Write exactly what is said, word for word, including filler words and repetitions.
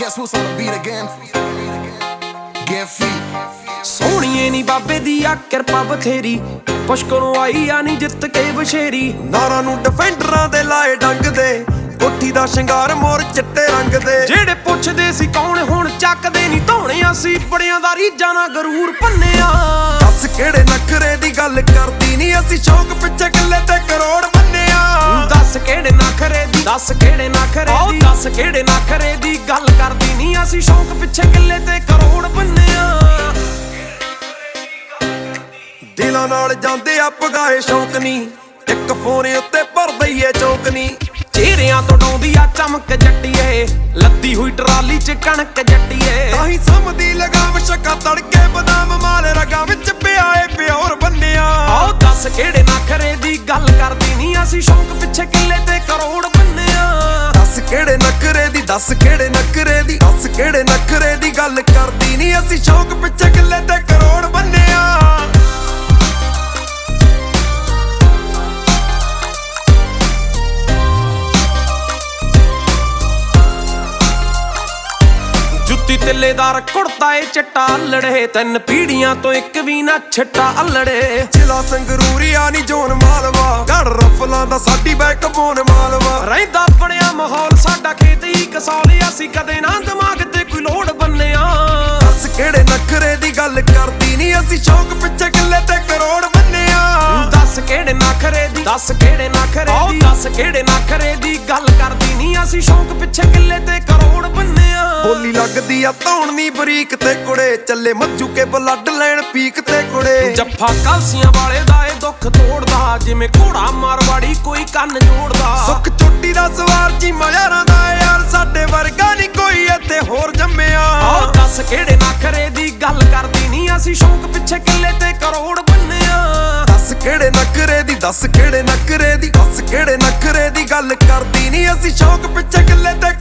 Guess who's on the beat again? Get free. ਸੋਹਣੀਏ ਨੀ ਬਾਬੇ ਦੀ ਆ ਕਿਰਪਾ ਬਥੇਰੀ, ਪੁਸ਼ਕਰੋਂ ਆਈ ਆ ਨੀ ਜਿੱਤ ਕੇ ਬਸ਼ੇਰੀ। ਨਾਰਾਂ ਨੂੰ ਡਿਫੈਂਡਰਾਂ ਦੇ ਲਾਏ ਡੰਗ ਦੇ, ਕੋਠੀ ਦਾ ਸ਼ਿੰਗਾਰ ਮੋਰ ਚਿੱਟੇ ਰੰਗ ਦੇ। ਜਿਹੜੇ ਪੁੱਛਦੇ ਸੀ ਕੌਣ ਹੁਣ ਚੱਕਦੇ ਨੀ ਧੌਣਿਆ ਸੀ, ਬੜਿਆਂ ਦਾ ਰੀਝਾਂ ਨਾਲ ਗਰੂਰ ਭੰਨਿਆ। ਦੱਸ ਕਿਹੜੇ ਨਖਰੇ ਦੀ ਗੱਲ ਕਰਦੀ ਨੀ, ਅਸੀਂ ਸ਼ੌਕ ਪਿੱਛੇ ਕਿੱਲੇ ਤੇ ਕਰੋੜ ਬੰਨਿਆ। ਦੱਸ ਕਿਹੜੇ ਨਖਰੇ ਦੀ, ਦੱਸ ਕਿਹੜੇ ਨਖਰੇ ਦੀ, ਦੱਸ ਕਿਹੜੇ ਨਖਰੇ ਦੀ ਗੱਲ ਕਰਦੀ ਨੀ, ਅਸੀਂ ਸ਼ੌਕ ਪਿੱਛੇ ਕਿੱਲੇ ਤੇ ਕਰੋੜ ਬੰਨਿਆ। ਦਿਲਾਂ ਨਾਲ ਜਾਂਦੇ ਆ ਪਗਾਏ ਸ਼ੌਕ ਨੀ, ਇੱਕ ਫੋਨ ਉੱਤੇ ਭਰ ਦਈਏ ਚੌਕ ਨੀ। ਚਿਹਰਿਆਂ ਤੋਂ ਡਾਉਂਦੀ ਆ ਚਮਕ ਜੱਟੀਏ, ਲੱਦੀ ਹੋਈ ਟਰਾਲੀ ਚ ਕਣਕ ਜੱਟੀਏ। ਤਾਹੀਂ ਸਮਦੀ ਲਗਾਮ ਸ਼ੱਕਾ ਤੜਕੇ ਬਦਾਮ ਮਾਲ ਰਗਾਂ ਵਿੱਚ ਪਿਆ ਏ ਪਿਓਰ ਬੰਨਿਆ। ਆਓ ਦੱਸ ਕਿਹੜੇ ਨਖਰੇ ਦੀ ਗੱਲ ਕਰਦੀ ਨੀ, ਅਸੀਂ ਸ਼ੌਕ ਪਿੱਛੇ ਕਿੱਲੇ ਤੇ ਕਰੋੜ ਬੰਨਿਆ। ਦੱਸ ਕਿਹੜੇ ਨਖਰੇ ਦੀ, ਦੱਸ ਕਿਹੜੇ ਨਖਰੇ ਦੀ, ਦੱਸ ਕਿਹੜੇ ਨਖਰੇ ਦੀ ਗੱਲ ਕਰਦੀ ਨੀ, ਅਸੀਂ ਸ਼ੌਕ ਪਿੱਛੇ ਕਿੱਲੇ ਤੇ ਕਰੋੜ ਬੰਨਿਆ। ਜੁੱਤੀ ਤਿੱਲੇਦਾਰ ਕੁੜਤਾ ਏ ਚਿੱਟਾ ਅਲੜੇ, ਤਿੰਨ ਪੀੜੀਆਂ ਤੋਂ ਇੱਕ ਵੀ ਨਾ ਛੱਟਾ ਅਲੜੇ। ਜ਼ਿਲ੍ਹਾ ਸੰਗਰੂਰੀਆ ਨੀ ਜੋਨ ਮਾਲਵਾ, ਗੜ ਰਫਲਾਂ ਦਾ ਸਾਡੀ ਬੈਕਬੋਨ ਮਾਲਵਾ। ਰਹਿੰਦਾ ਬਣਿਆ ਮਾਹੌਲ ਸਾਡਾ ਖੇਤ ਹੀ ਕਸੌਲ, ਅਸੀਂ ਕਦੇ ਨਾ ਦਿਮਾਗ ਤੇ ਕੋਈ ਲੋੜ ਬੰਨਿਆ। ਦੱਸ ਕਿਹੜੇ ਨਖਰੇ ਦੀ ਗੱਲ ਕਰਦੀ ਨੀ, ਅਸੀਂ ਸ਼ੌਕ ਪਿੱਛੇ ਕਿੱਲੇ ਤੇ ਕਰੋੜ ਬੰਨਿਆ। ਦੱਸ ਕਿਹੜੇ ਨਖਰੇ ਦੀ, ਦੱਸ ਕਿਹੜੇ ਨਖਰੇ ਦੀ, ਦੱਸ ਕਿਹੜੇ ਨਖਰੇ ਦੀ ਗੱਲ ਕਰਦੀ ਨੀ, ਅਸੀਂ ਸ਼ੌਕ ਪਿੱਛੇ ਕਿੱਲੇ ਤੇ ਕਰੋੜ ਬੰਨਿਆ। ਬੋਲੀ ਲੱਗਦੀ ਆ ਧੌਣ ਨੀ ਬਰੀਕ ਤੇ ਕੁੜੇ, ਚੱਲੇ ਮੱਜੂ ਕੇ ਬਲੱਡ ਲੈਣ ਪੀਕ ਤੇ ਕੁੜੇ। ਜੱਫਾ ਕਲਸੀਆਂ ਵਾਲੇ ਦਾ ਏ ਦੁੱਖ ਤੋੜਦਾ, ਜਿਵੇਂ ਘੋੜਾ ਮਾਰਵਾੜੀ ਕੋਈ ਕੰਨ ਜੋੜਦਾ। ਸੁੱਖ ਚੋਟੀ ਦਾ ਸਵਾਰ ਜੀ ਮਜ਼ਾਰਾਂ ਦਾ ਯਾਰ, ਸਾਡੇ ਵਰਗਾ ਨੀ ਕੋਈ ਇੱਥੇ ਹੋਰ ਜੰਮਿਆ। ਆਹ ਦੱਸ ਕਿਹੜੇ ਨਖਰੇ ਦੀ ਗੱਲ ਕਰਦੀ ਨੀ, ਅਸੀਂ ਸ਼ੌਕ ਪਿੱਛੇ ਕਿੱਲੇ ਤੇ ਕਰੋੜ ਬੰਨਿਆ। ਦੱਸ ਕਿਹੜੇ ਨਖਰੇ ਦੀ, ਦੱਸ ਕਿਹੜੇ ਨਖਰੇ ਦੀ, ਦੱਸ ਕਿਹੜੇ ਨਖਰੇ ਦੀ ਗੱਲ ਕਰਦੀ ਨੀ, ਅਸੀਂ ਸ਼ੌਕ ਪਿੱਛੇ ਕਿੱਲੇ ਤੇ